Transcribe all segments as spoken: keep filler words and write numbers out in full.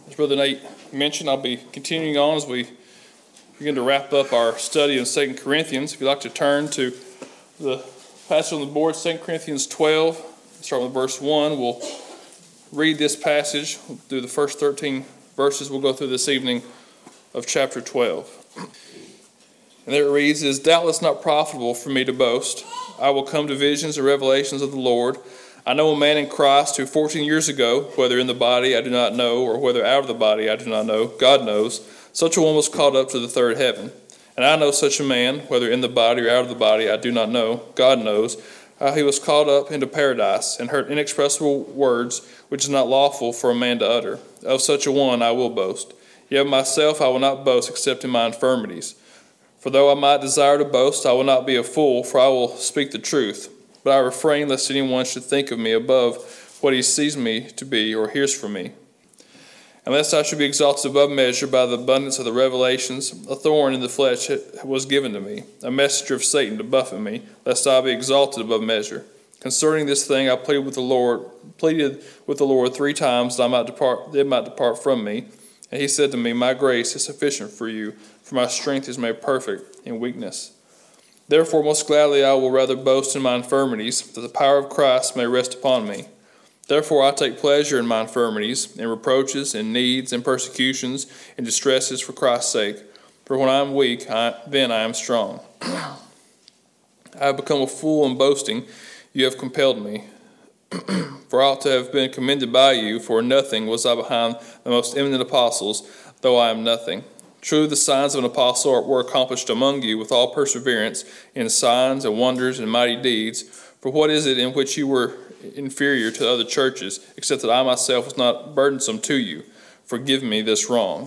As Brother Nate mentioned, I'll be continuing on as we begin to wrap up our study in Second Corinthians. If you'd like to turn to the passage on the board, Second Corinthians twelve, start with verse one. We'll read this passage. We'll do the first thirteen verses we'll go through this evening of chapter twelve. And there it reads, "It is doubtless not profitable for me to boast. I will come to visions and revelations of the Lord. I know a man in Christ who fourteen years ago, whether in the body I do not know, or whether out of the body I do not know, God knows, such a one was caught up to the third heaven. And I know such a man, whether in the body or out of the body I do not know, God knows, how he was caught up into paradise, and heard inexpressible words which is not lawful for a man to utter. Of such a one I will boast. Yet myself I will not boast except in my infirmities. For though I might desire to boast, I will not be a fool, for I will speak the truth. But I refrain lest anyone should think of me above what he sees me to be or hears from me. And lest I should be exalted above measure by the abundance of the revelations, a thorn in the flesh was given to me, a messenger of Satan to buffet me, lest I be exalted above measure. Concerning this thing I pleaded with the Lord, pleaded with the Lord three times that I might depart, that it might depart from me. And he said to me, My grace is sufficient for you, for my strength is made perfect in weakness. Therefore most gladly I will rather boast in my infirmities, that the power of Christ may rest upon me. Therefore I take pleasure in my infirmities, in reproaches, in needs, in persecutions, in distresses for Christ's sake. For when I am weak, I, then I am strong. I have become a fool in boasting. You have compelled me. For I ought to have been commended by you, for nothing was I behind the most eminent apostles, though I am nothing. Truly the signs of an apostle were accomplished among you with all perseverance, in signs and wonders and mighty deeds. For what is it in which you were inferior to other churches, except that I myself was not burdensome to you? Forgive me this wrong."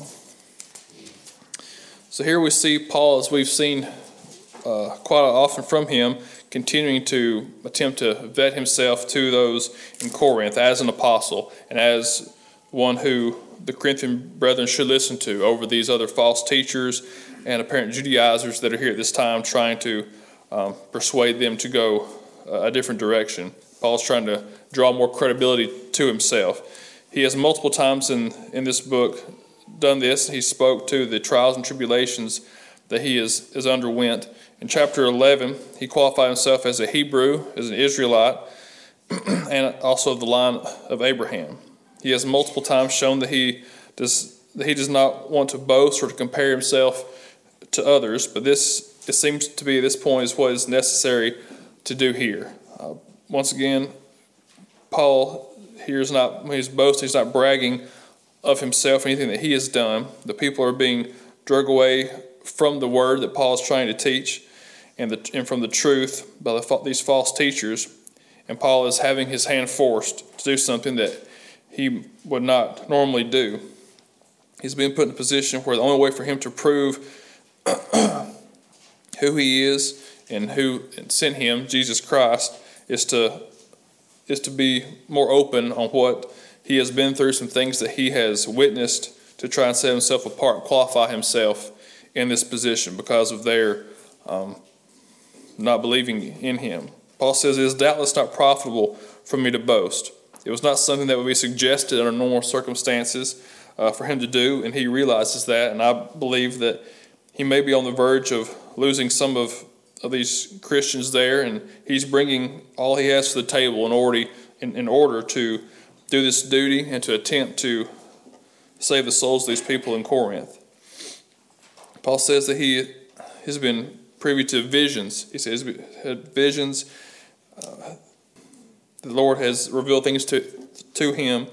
So here we see Paul, as we've seen uh, quite often from him, continuing to attempt to vet himself to those in Corinth as an apostle and as one who the Corinthian brethren should listen to over these other false teachers and apparent Judaizers that are here at this time trying to um, persuade them to go a different direction. Paul's trying to draw more credibility to himself. He has multiple times in, in this book done this. He spoke to the trials and tribulations that he is, is underwent. In chapter eleven, he qualified himself as a Hebrew, as an Israelite, and also of the line of Abraham. He has multiple times shown that he does that he does not want to boast or to compare himself to others, but this it seems to be at this point is what is necessary to do here. Uh, once again, Paul here is not when he's boasting, he's not bragging of himself or anything that he has done. The people are being dragged away from the word that Paul is trying to teach, and the and from the truth by the, these false teachers. And Paul is having his hand forced to do something that he would not normally do. He's been put in a position where the only way for him to prove who he is and who sent him, Jesus Christ, is to is to be more open on what he has been through, some things that he has witnessed, to try and set himself apart and qualify himself in this position because of their um, not believing in him. Paul says, "It is doubtless not profitable for me to boast." It was not something that would be suggested under normal circumstances uh, for him to do, and he realizes that, and I believe that he may be on the verge of losing some of, of these Christians there, and he's bringing all he has to the table in order, in, in order to do this duty and to attempt to save the souls of these people in Corinth. Paul says that he has been privy to visions. He says he had visions. Uh, The Lord has revealed things to to him.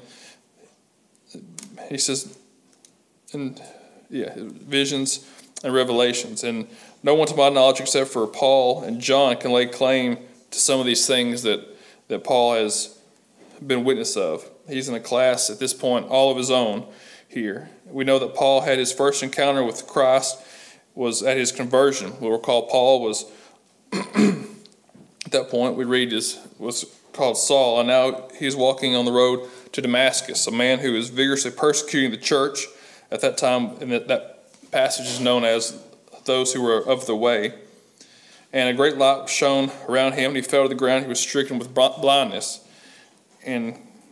He says, and yeah, visions and revelations. And no one to my knowledge except for Paul and John can lay claim to some of these things that, that Paul has been witness of. He's in a class at this point all of his own here. We know that Paul had his first encounter with Christ was at his conversion. We'll recall Paul was, at that point, we read his, was called Saul, and now he's walking on the road to Damascus, a man who is vigorously persecuting the church. At that time, and that, that passage is known as those who were of the way. And a great light shone around him, and he fell to the ground. He was stricken with blindness. And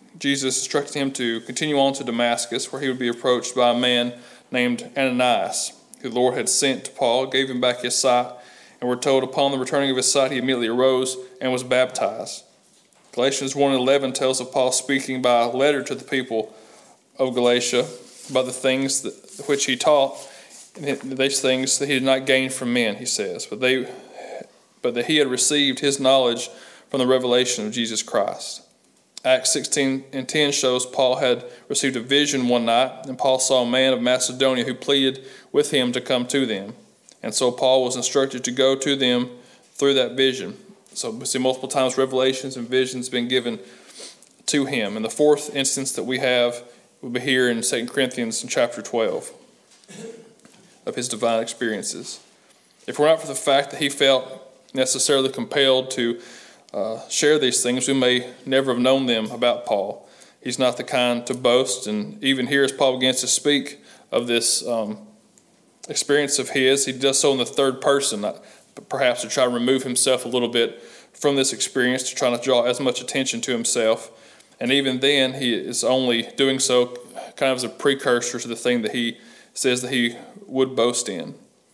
Jesus instructed him to continue on to Damascus, where he would be approached by a man named Ananias, who the Lord had sent to Paul, gave him back his sight, and we're told upon the returning of his sight he immediately arose and was baptized. Galatians one eleven tells of Paul speaking by letter to the people of Galatia about the things that, which he taught, and these things that he did not gain from men, he says, but they, but that he had received his knowledge from the revelation of Jesus Christ. Acts sixteen and ten shows Paul had received a vision one night, and Paul saw a man of Macedonia who pleaded with him to come to them. And so Paul was instructed to go to them through that vision. So we see multiple times revelations and visions being given to him. And the fourth instance that we have will be here in Second Corinthians in chapter twelve of his divine experiences. If we're not for the fact that he felt necessarily compelled to uh, share these things, we may never have known them about Paul. He's not the kind to boast, and even here as Paul begins to speak of this um, experience of his, he does so in the third person, perhaps to try to remove himself a little bit from this experience, to try to draw as much attention to himself. And even then, he is only doing so kind of as a precursor to the thing that he says that he would boast in.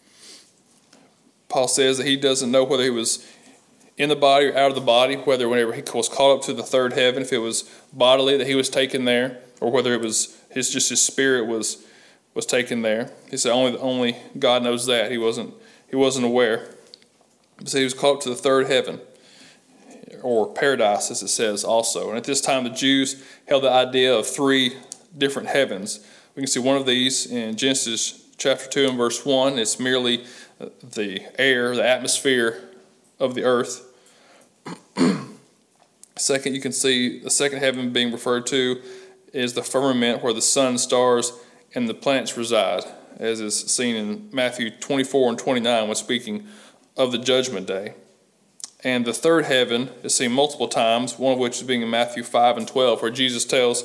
Paul says that he doesn't know whether he was in the body or out of the body, whether whenever he was caught up to the third heaven, if it was bodily that he was taken there, or whether it was his just his spirit was was taken there. He said only only God knows that. He wasn't he wasn't aware. So he was caught up to the third heaven, or paradise, as it says also. And at this time, the Jews held the idea of three different heavens. We can see one of these in Genesis chapter two and verse one. It's merely the air, the atmosphere of the earth. Second, you can see the second heaven being referred to is the firmament where the sun, stars, and the planets reside, as is seen in Matthew twenty-four and twenty-nine when speaking of the judgment day. And the third heaven is seen multiple times, one of which is being in Matthew five and twelve, where Jesus tells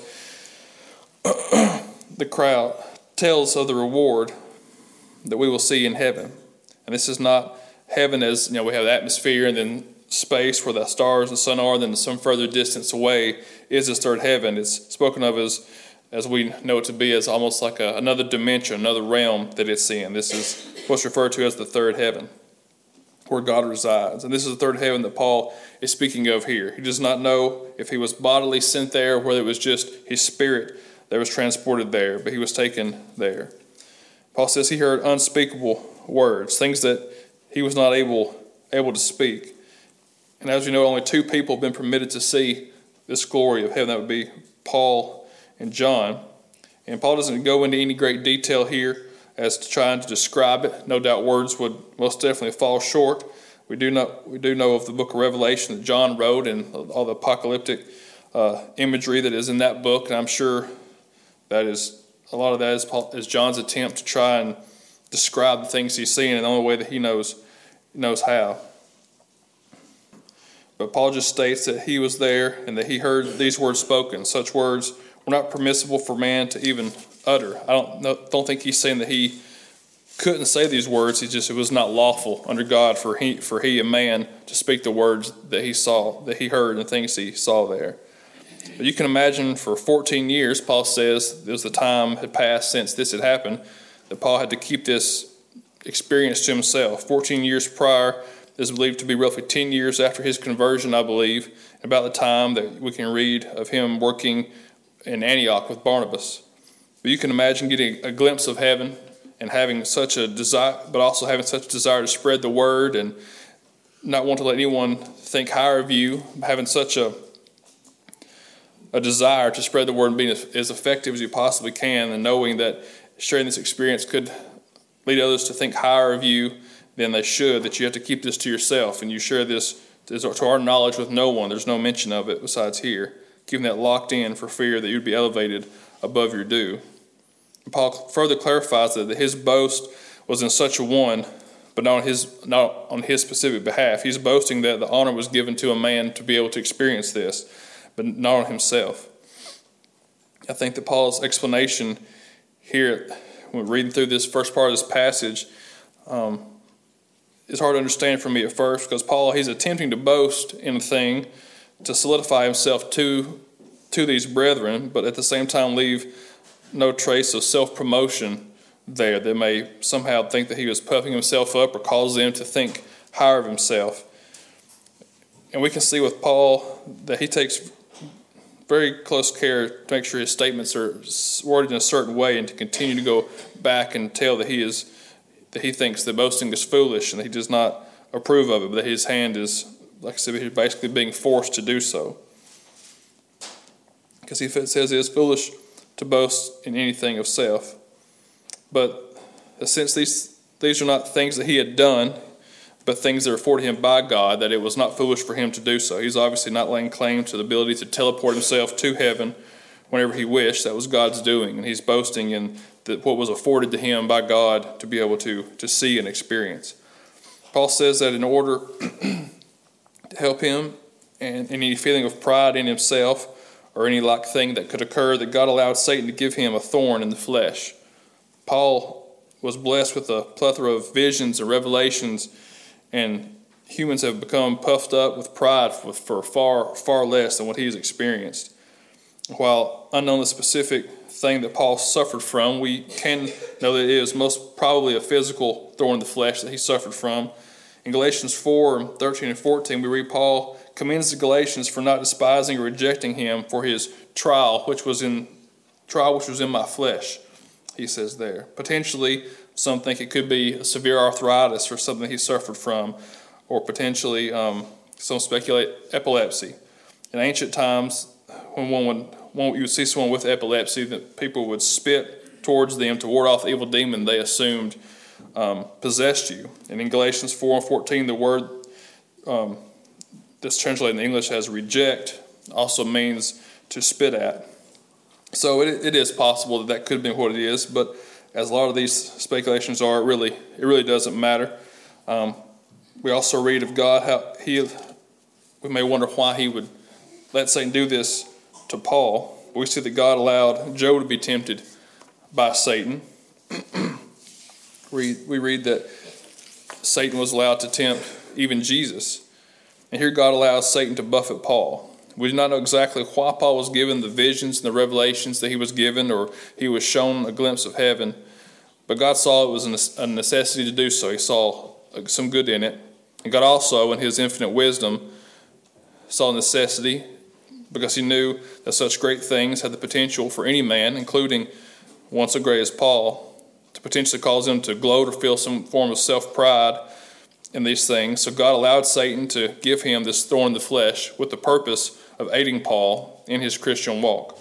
the crowd, tells of the reward that we will see in heaven. And this is not heaven as, you know, we have the atmosphere and then space where the stars and sun are, then some further distance away is this third heaven. It's spoken of as, as we know it to be, as almost like a, another dimension, another realm that it's in. This is what's referred to as the third heaven, where God resides. And this is the third heaven that Paul is speaking of here. He does not know if he was bodily sent there, or whether it was just his spirit that was transported there, but he was taken there. Paul says he heard unspeakable words, things that he was not able, able to speak. And as we know, only two people have been permitted to see this glory of heaven. That would be Paul and John. And Paul doesn't go into any great detail here as to trying to describe it. No doubt words would most definitely fall short. We do know, we do know of the book of Revelation that John wrote and all the apocalyptic uh, imagery that is in that book. And I'm sure that is a lot of that is, Paul, is John's attempt to try and describe the things he's seeing in the only way that he knows knows how. But Paul just states that he was there and that he heard these words spoken. Such words were not permissible for man to even utter. I don't know, don't think he's saying that he couldn't say these words. He just it was not lawful under God for he for he a man to speak the words that he saw, that he heard, and the things he saw there. But you can imagine for fourteen years, Paul says, there was the time had passed since this had happened, that Paul had to keep this experience to himself. fourteen years prior is believed to be roughly ten years after his conversion, I believe, about the time that we can read of him working in Antioch with Barnabas. But you can imagine getting a glimpse of heaven and having such a desire, but also having such a desire to spread the word and not want to let anyone think higher of you, having such a a desire to spread the word and being as, as effective as you possibly can, and knowing that sharing this experience could lead others to think higher of you than they should, that you have to keep this to yourself, and you share this to our knowledge with no one. There's no mention of it besides here, keeping that locked in for fear that you'd be elevated above your due. And Paul further clarifies that his boast was in such a one, but not on his not on his specific behalf. He's boasting that the honor was given to a man to be able to experience this, but not on himself. I think that Paul's explanation here, when reading through this first part of this passage, um, is hard to understand for me at first, because Paul, he's attempting to boast in a thing to solidify himself to to these brethren, but at the same time leave no trace of self-promotion there that may somehow think that he was puffing himself up or cause them to think higher of himself. And we can see with Paul that he takes very close care to make sure his statements are worded in a certain way and to continue to go back and tell that he is that he thinks that boasting is foolish and that he does not approve of it, but that his hand is, like I said, he's basically being forced to do so. Because he says it is foolish to boast in anything of self. But since these these are not things that he had done, but things that are afforded him by God, that it was not foolish for him to do so. He's obviously not laying claim to the ability to teleport himself to heaven whenever he wished. That was God's doing, and he's boasting in that what was afforded to him by God to be able to, to see and experience. Paul says that in order to help him and any feeling of pride in himself or any like thing that could occur, that God allowed Satan to give him a thorn in the flesh. Paul was blessed with a plethora of visions and revelations, and humans have become puffed up with pride for, for far, far less than what he's experienced. While unknown the specific thing that Paul suffered from, we can know that it is most probably a physical thorn in the flesh that he suffered from. In Galatians four, thirteen and fourteen, we read Paul commends the Galatians for not despising or rejecting him for his trial, which was in trial which was in my flesh, he says there. Potentially, some think it could be a severe arthritis or something he suffered from, or potentially um, some speculate epilepsy. In ancient times, when one would, one, you would see someone with epilepsy, that people would spit towards them to ward off the evil demon they assumed um, possessed you. And in Galatians four and fourteen, the word um, that's translated in English as reject also means to spit at. So it, it is possible that that could have been what it is, but as a lot of these speculations are, it really it really doesn't matter. Um, we also read of God how he. We may wonder why he would let Satan do this to Paul. We see that God allowed Job to be tempted by Satan. we we read that Satan was allowed to tempt even Jesus, and here God allows Satan to buffet Paul. We do not know exactly why Paul was given the visions and the revelations that he was given, or he was shown a glimpse of heaven. But God saw it was a necessity to do so. He saw some good in it. And God also, in his infinite wisdom, saw necessity because he knew that such great things had the potential for any man, including one so great as Paul, to potentially cause him to gloat or feel some form of self-pride in these things. So God allowed Satan to give him this thorn in the flesh with the purpose of aiding Paul in his Christian walk.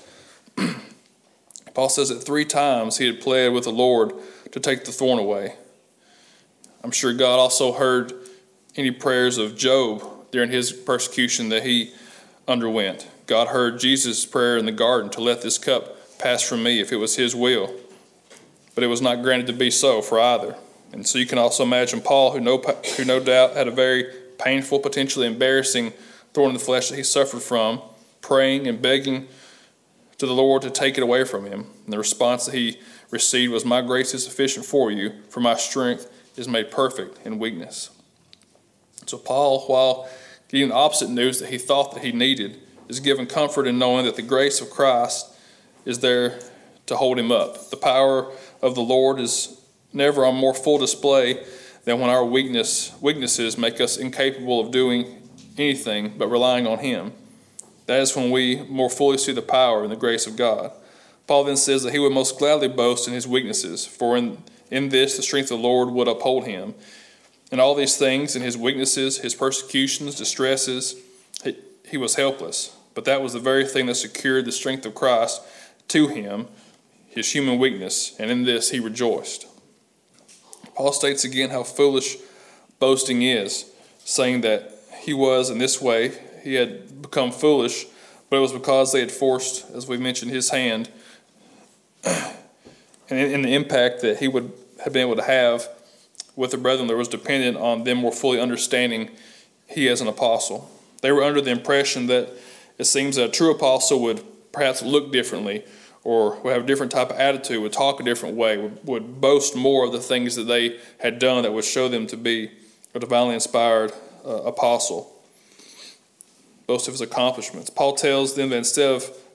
Paul says that three times he had pled with the Lord to take the thorn away. I'm sure God also heard any prayers of Job during his persecution that he underwent. God heard Jesus' prayer in the garden to let this cup pass from me if it was his will. But it was not granted to be so for either. And so you can also imagine Paul, who no, who no doubt had a very painful, potentially embarrassing thorn in the flesh that he suffered from, praying and begging to the Lord to take it away from him. And the response that he received was, "My grace is sufficient for you, for my strength is made perfect in weakness." So Paul, while getting the opposite news that he thought that he needed, is given comfort in knowing that the grace of Christ is there to hold him up. The power of the Lord is never on more full display than when our weakness weaknesses make us incapable of doing anything but relying on him. That is when we more fully see the power and the grace of God. Paul then says that he would most gladly boast in his weaknesses, for in, in this the strength of the Lord would uphold him. In all these things, in his weaknesses, his persecutions, distresses, he, he was helpless. But that was the very thing that secured the strength of Christ to him, his human weakness, and in this he rejoiced. Paul states again how foolish boasting is, saying that he was, in this way, he had become foolish, but it was because they had forced, as we mentioned, his hand, and in the impact that he would have been able to have with the brethren, there was dependent on them more fully understanding he as an apostle. They were under the impression that it seems that a true apostle would perhaps look differently, or would have a different type of attitude, would talk a different way, would, would boast more of the things that they had done that would show them to be a divinely inspired uh, apostle. Boast of his accomplishments. Paul tells them that instead of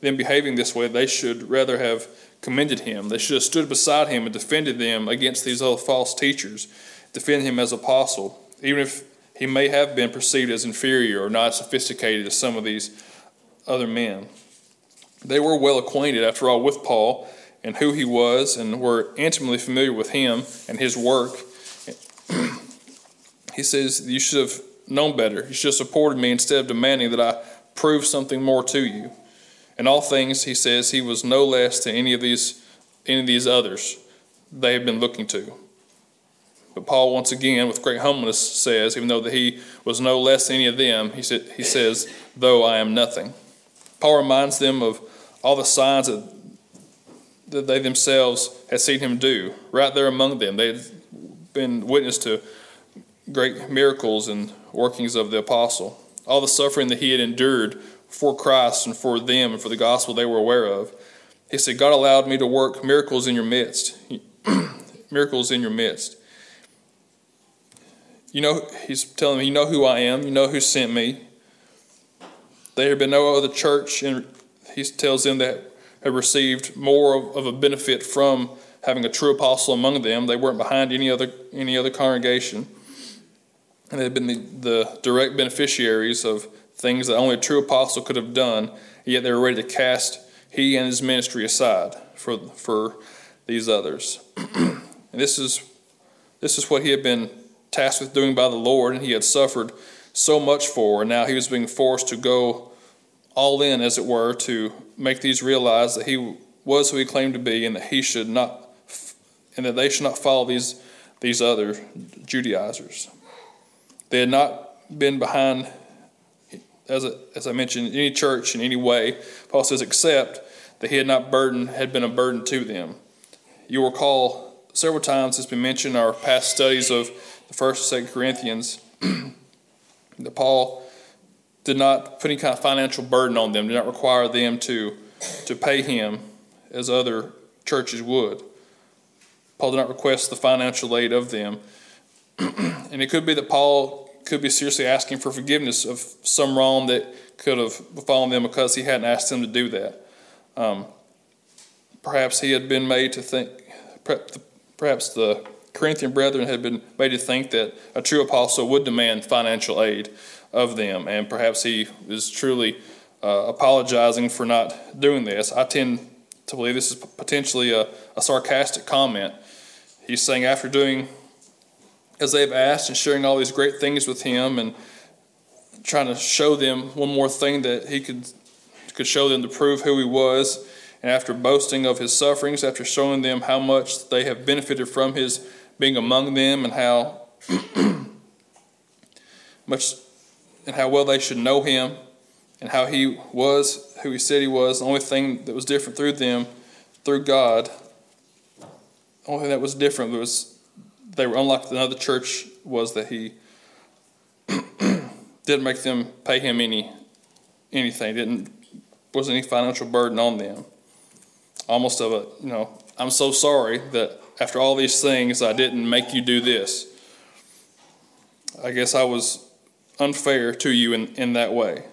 them behaving this way, they should rather have commended him. They should have stood beside him and defended them against these other false teachers, defended him as apostle, even if he may have been perceived as inferior or not as sophisticated as some of these other men. They were well acquainted, after all, with Paul and who he was, and were intimately familiar with him and his work. He says, you should have known better. You should have supported me instead of demanding that I prove something more to you. In all things, he says, he was no less than any of these, any of these others they have been looking to. But Paul, once again, with great humbleness, says, even though that he was no less than any of them, he, said, he says, though I am nothing. Paul reminds them of all the signs that, that they themselves had seen him do, right there among them. They had been witness to great miracles and workings of the apostle. All the suffering that he had endured for Christ and for them and for the gospel they were aware of. He said, God allowed me to work miracles in your midst. Miracles in your midst. You know, he's telling me, you know who I am. You know who sent me. There had been no other church, and he tells them that had received more of, of a benefit from having a true apostle among them. They weren't behind any other any other congregation. And they had been the, the direct beneficiaries of things that only a true apostle could have done, yet they were ready to cast he and his ministry aside for for these others. And this is this is what he had been tasked with doing by the Lord, and he had suffered so much for, and now he was being forced to go all in, as it were, to make these realize that he was who he claimed to be, and that he should not, and that they should not follow these these other Judaizers. They had not been behind, as a, as I mentioned, any church in any way. Paul says, except that he had not burdened, had been a burden to them. You will recall several times it's been mentioned in our past studies of the First and Second Corinthians that Paul did not put any kind of financial burden on them, did not require them to, to pay him as other churches would. Paul did not request the financial aid of them. And it could be that Paul could be seriously asking for forgiveness of some wrong that could have befallen them because he hadn't asked them to do that. Um, perhaps he had been made to think, perhaps the Corinthian brethren had been made to think that a true apostle would demand financial aid of them, and perhaps he is truly uh, apologizing for not doing this. I tend to believe this is potentially a, a sarcastic comment. He's saying after doing as they've asked and sharing all these great things with him and trying to show them one more thing that he could could show them to prove who he was, and after boasting of his sufferings, after showing them how much they have benefited from his being among them, and how much and how well they should know him, and how he was who he said he was. The only thing that was different through them, through God, the only thing that was different was they were unlike another church was that he didn't make them pay him any anything. Didn't wasn't any financial burden on them. Almost of a, you know, I'm so sorry that after all these things I didn't make you do this. I guess I was unfair to you in, in that way.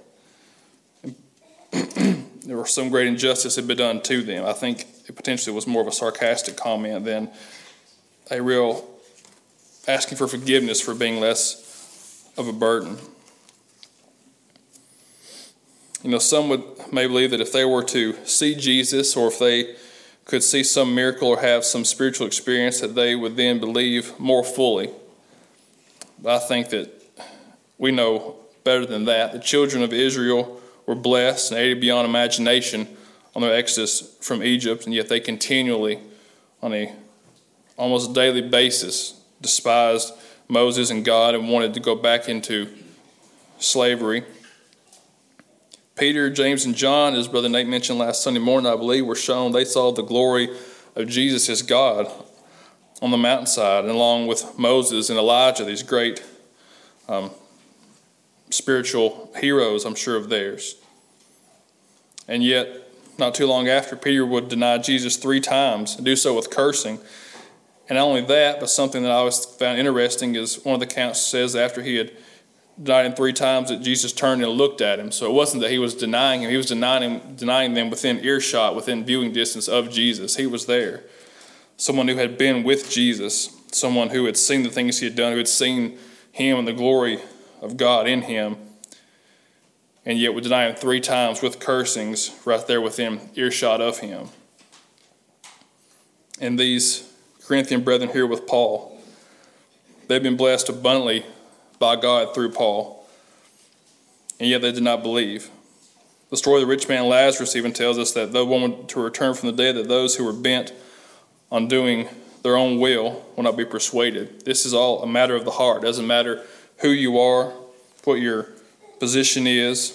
There was some great injustice had been done to them. I think it potentially was more of a sarcastic comment than a real asking for forgiveness for being less of a burden. You know, some would may believe that if they were to see Jesus, or if they could see some miracle or have some spiritual experience, that they would then believe more fully. But I think that we know better than that. The children of Israel were blessed and aided beyond imagination on their exodus from Egypt, and yet they continually, on a almost daily basis, despised Moses and God and wanted to go back into slavery. Peter, James, and John, as Brother Nate mentioned last Sunday morning, I believe, were shown they saw the glory of Jesus as God on the mountainside, and along with Moses and Elijah, these great um, spiritual heroes, I'm sure, of theirs. And yet, not too long after, Peter would deny Jesus three times and do so with cursing. And not only that, but something that I always found interesting is one of the accounts says after he had denied him three times that Jesus turned and looked at him. So it wasn't that he was denying him. He was denying him, denying them within earshot, within viewing distance of Jesus. He was there. Someone who had been with Jesus. Someone who had seen the things he had done, who had seen him and the glory of God in him, and yet would deny him three times with cursings right there within earshot of him. And these Corinthian brethren here with Paul, they've been blessed abundantly by God through Paul, and yet they did not believe. The story of the rich man Lazarus even tells us that though one were to return from the dead, that those who were bent on doing their own will will not be persuaded. This is all a matter of the heart. It doesn't matter who you are, what your position is,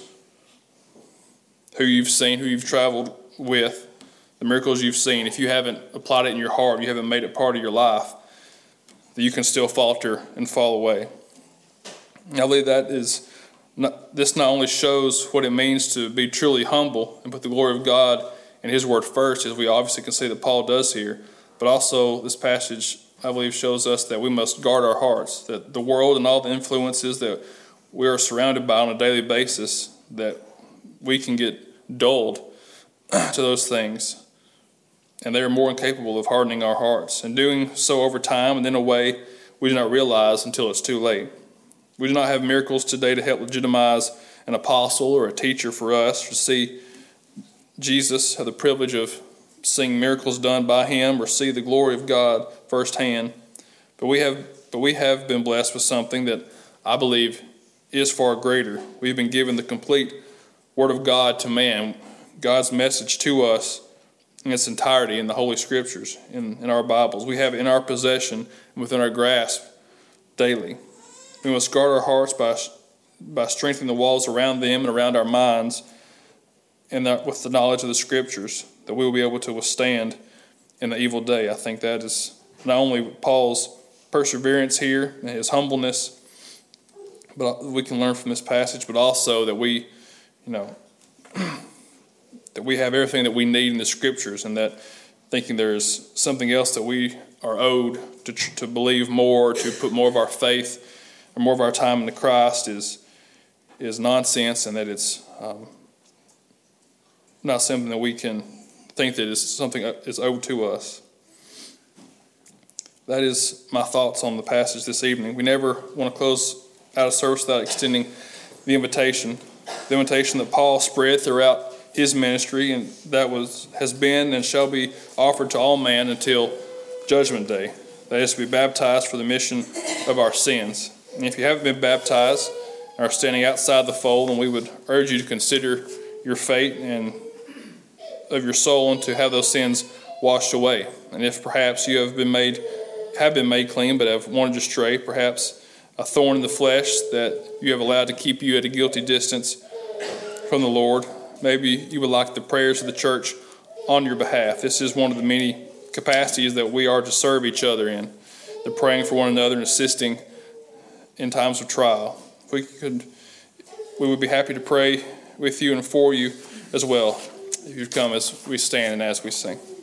who you've seen, who you've traveled with, the miracles you've seen. If you haven't applied it in your heart, you haven't made it part of your life, that you can still falter and fall away. I believe that is not, this not only shows what it means to be truly humble and put the glory of God and his word first, as we obviously can see that Paul does here, but also this passage, I believe, shows us that we must guard our hearts, that the world and all the influences that we are surrounded by on a daily basis, that we can get dulled to those things, and they are more incapable of hardening our hearts, and doing so over time and in a way we do not realize until it's too late. We do not have miracles today to help legitimize an apostle or a teacher for us to see Jesus, have the privilege of seeing miracles done by him or see the glory of God firsthand. But we have but we have been blessed with something that I believe is far greater. We've been given the complete Word of God to man, God's message to us in its entirety in the Holy Scriptures, in, in our Bibles. We have it in our possession and within our grasp daily. We must guard our hearts by, by strengthening the walls around them and around our minds, and that with the knowledge of the Scriptures, that we will be able to withstand in the evil day. I think that is not only Paul's perseverance here and his humbleness, but we can learn from this passage, but also that we, you know, that we have everything that we need in the Scriptures, and that thinking there is something else that we are owed to to believe more, to put more of our faith or more of our time into Christ is is nonsense, and that it's um, not something that we can think that is something that is owed to us. That is my thoughts on the passage this evening. We never want to close out of service without extending the invitation, the invitation that Paul spread throughout his ministry, and that was has been and shall be offered to all man until Judgment Day. That is to be baptized for the remission of our sins. And if you haven't been baptized and are standing outside the fold, then we would urge you to consider your fate and of your soul and to have those sins washed away. And if perhaps you have been made have been made clean but have wandered astray, perhaps a thorn in the flesh that you have allowed to keep you at a guilty distance from the Lord, maybe you would like the prayers of the church on your behalf. This is one of the many capacities that we are to serve each other in, the praying for one another and assisting in times of trial. If we could, we would be happy to pray with you and for you as well, if you'd come as we stand and as we sing.